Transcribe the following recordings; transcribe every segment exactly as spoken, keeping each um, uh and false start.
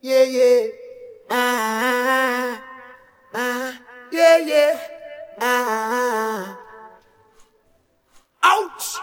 Yeah, yeah. Ah, ah, yeah, yeah. Ah. Ouch!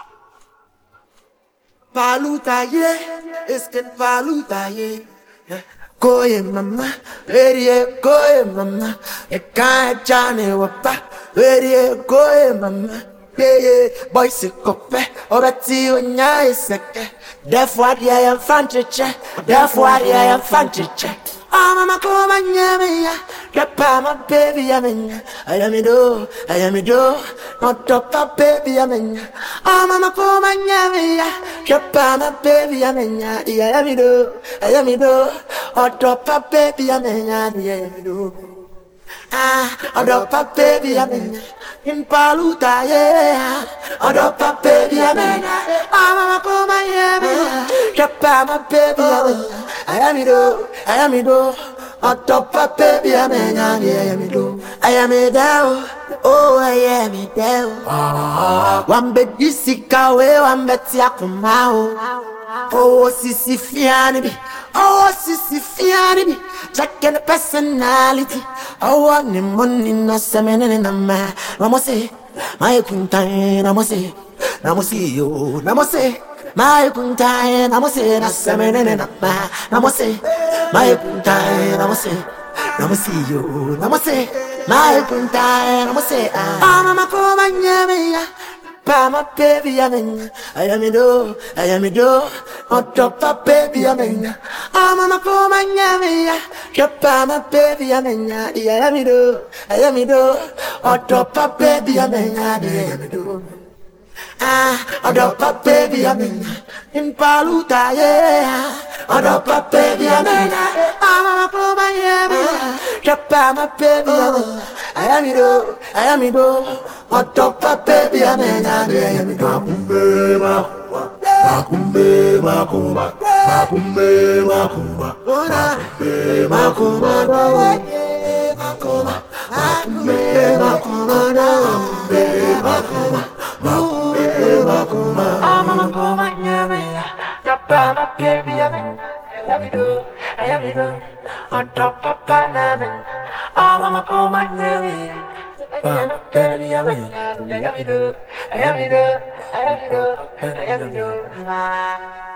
Paluta, yeah. It's que paluta, yeah. Yeah. Go yeah, mama. Ready, yeah. Go yeah, mama. You can't Johnny Wapa. Ready, yeah. Go yeah, mama. Yeah, yeah. Boy, sick up, eh. Oh, that's you and ya is sick. Therefore, I am fancy check. Therefore, I am fancy check. Oh, mama, come on, yeah, me, yeah. Drop my baby, I'm in. I am it, do, I am it, do. Not drop my baby, I'm in. Oh, mama, come on, yeah, me, yeah. Drop my baby, I'm in. I am it, do, I am it, do. Oh, drop my baby, I'm in. I am it, do. Ah, I drop my baby, I'm in. In Paluta, yeah. I drop my baby, I'm in. Oh, mama, come on, yeah, me. Drop my baby, I'm in. I am it, do, I am it, do. I drop my baby, I'm in. I am it, do. I am it, down. Oh, I am it, down. One bed, you see, away, one bed, Yakumao. Oh, sissy, fiani. Oh, sissy, fiani. Jack and personality. Oh, want the money, no semen in a man. Namose, my kuntain, namose, namose, you, namose, my kuntain, namose, no semen in a man. Namose, my kuntain, namose, namose, you, namose, my kuntain, namose, ah, mama, come on, yeah, my baby, I'm in. I am it, do, I am it, do. On top of baby, I'm in. I'm on my phone, my yummy. Drop my baby, I'm in. I am it, do, I am it, do. On top of baby, I'm in. I am it, do. Ah, on top of baby, I'm in. In Paluta, yeah. On top of baby, I'm in. I'm on my phone, my yummy. Drop my baby, I'm in. I am it, do, I am it, do. On top of baby, I'm in. I am it, do. Makumbe, makumba, makumbe, makumba, makumbe, makumba, makumbe, makumba, makumbe, makumba, makumbe, makumbe, makumba. I'm a woman, yeah, yeah, baby, I'm in. I am it, do, I am it, do. On top of banana, I'm a woman, yeah. Baby, I'm in. I am it, do, I am it, do, I am it, do, I am it, do.